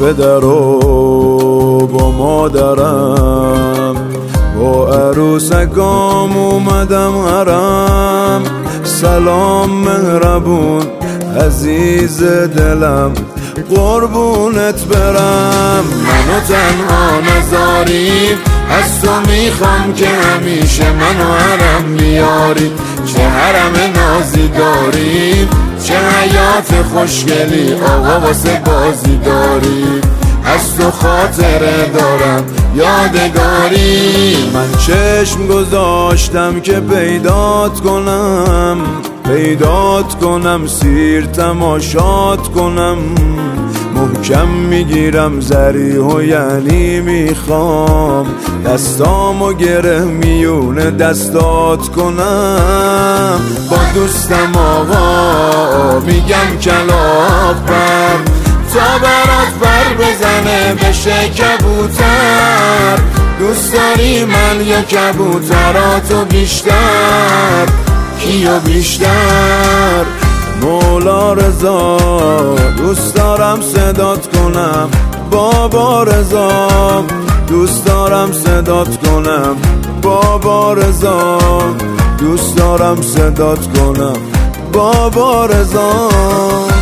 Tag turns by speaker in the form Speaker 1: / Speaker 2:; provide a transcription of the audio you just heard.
Speaker 1: پدر و با مادرم، با عروسکام اومدم حرم. سلام مهربون عزیز دلم، قربونت برم. منو تنها نذاری، از تو میخوام که همیشه منو حرم بیاری. چه حرم نازی داری، چه حیات خوشگلی آقا واسه بازی داری. از تو خاطره دارم یادگاری. من چشم گذاشتم که پیدات کنم، سیر تماشات کنم. محکم میگیرم زریحو یعنی میخوام دستامو گره میونه دستات کنم. با دوستم آقا میگم کلاغ بر، تا برات بر بزنه بشه کبوتر. دوست داری من یا کبوتراتو بیشتر؟ کیو بیشتر؟ مولا رضا دوست دارم صدات کنم، بابا رضا دوست دارم صدات کنم، بابا رضا دوست دارم صدات کنم، بابا رضا.